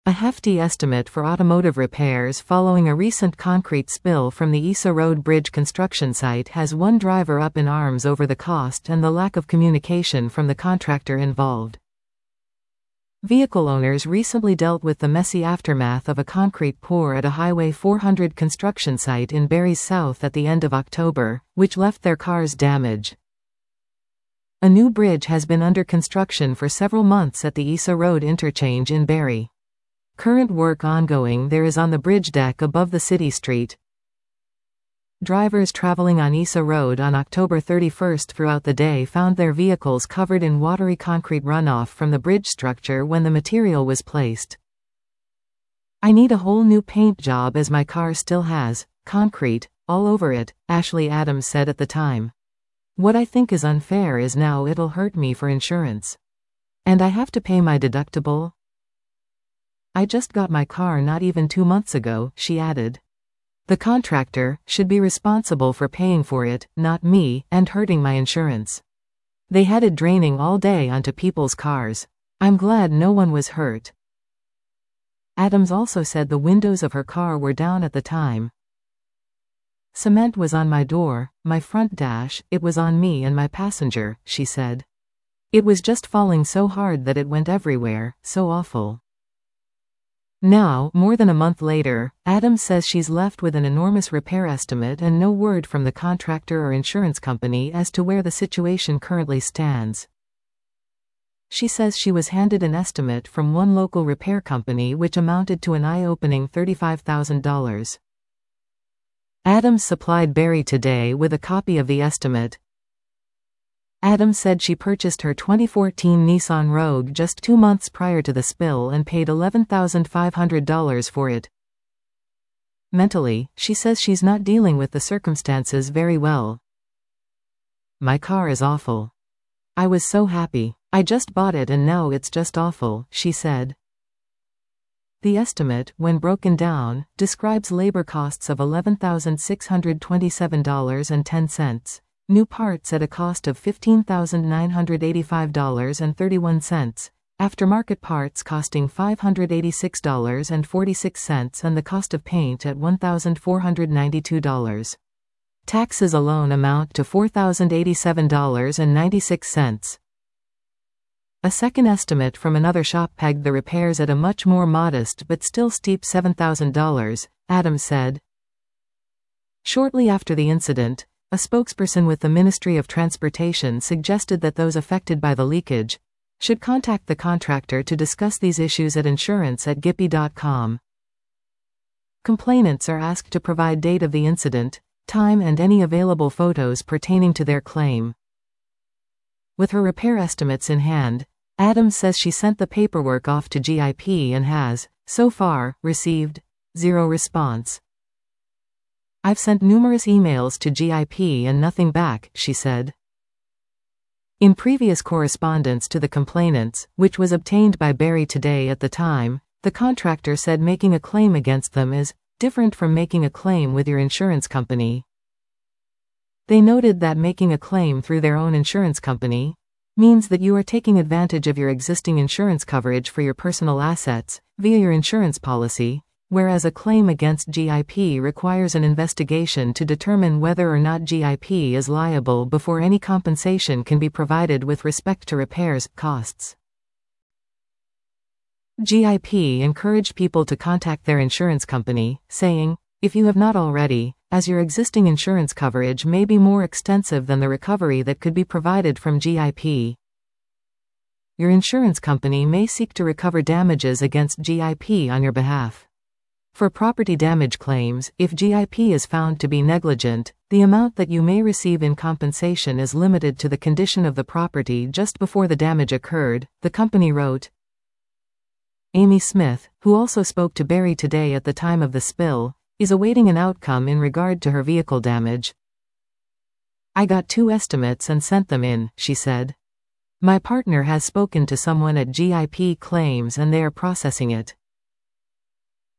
A hefty estimate for automotive repairs following a recent concrete spill from the Issa Road Bridge construction site has one driver up in arms over the cost and the lack of communication from the contractor involved. Vehicle owners recently dealt with the messy aftermath of a concrete pour at a Highway 400 construction site in Barrie South at the end of October, which left their cars damaged. A new bridge has been under construction for several months at the Issa Road interchange in Barrie. Current work ongoing there is on the bridge deck above the city street. Drivers traveling on Issa Road on October 31 throughout the day found their vehicles covered in watery concrete runoff from the bridge structure when the material was placed. "I need a whole new paint job as my car still has concrete all over it," Ashley Adams said at the time. "What I think is unfair is now it'll hurt me for insurance. And I have to pay my deductible. I just got my car not even 2 months ago," she added. "The contractor should be responsible for paying for it, not me, and hurting my insurance. They had it draining all day onto people's cars. I'm glad no one was hurt." Adams also said the windows of her car were down at the time. "Cement was on my door, my front dash, it was on me and my passenger," she said. "It was just falling so hard that it went everywhere, so awful." Now, more than a month later, Adams says she's left with an enormous repair estimate and no word from the contractor or insurance company as to where the situation currently stands. She says she was handed an estimate from one local repair company which amounted to an eye-opening $35,000. Adams supplied Barrie Today with a copy of the estimate. Adams said she purchased her 2014 Nissan Rogue just 2 months prior to the spill and paid $11,500 for it. Mentally, she says she's not dealing with the circumstances very well. "My car is awful. I was so happy. I just bought it and now it's just awful," she said. The estimate, when broken down, describes labor costs of $11,627.10. New parts at a cost of $15,985.31, aftermarket parts costing $586.46 and the cost of paint at $1,492. Taxes alone amount to $4,087.96. A second estimate from another shop pegged the repairs at a much more modest but still steep $7,000, Adams said. Shortly after the incident, a spokesperson with the Ministry of Transportation suggested that those affected by the leakage should contact the contractor to discuss these issues at insurance@gippy.com. Complainants are asked to provide date of the incident, time and any available photos pertaining to their claim. With her repair estimates in hand, Adams says she sent the paperwork off to GIP and has, so far, received zero response. "I've sent numerous emails to GIP and nothing back," she said. In previous correspondence to the complainants, which was obtained by Barrie Today at the time, the contractor said making a claim against them is different from making a claim with your insurance company. They noted that making a claim through their own insurance company means that you are taking advantage of your existing insurance coverage for your personal assets via your insurance policy, whereas a claim against GIP requires an investigation to determine whether or not GIP is liable before any compensation can be provided with respect to repairs costs. GIP encouraged people to contact their insurance company, saying, "If you have not already, as your existing insurance coverage may be more extensive than the recovery that could be provided from GIP. Your insurance company may seek to recover damages against GIP on your behalf. For property damage claims, if GIP is found to be negligent, the amount that you may receive in compensation is limited to the condition of the property just before the damage occurred," the company wrote. Amy Smith, who also spoke to Barrie Today at the time of the spill, is awaiting an outcome in regard to her vehicle damage. "I got 2 estimates and sent them in," she said. "My partner has spoken to someone at GIP Claims and they are processing it.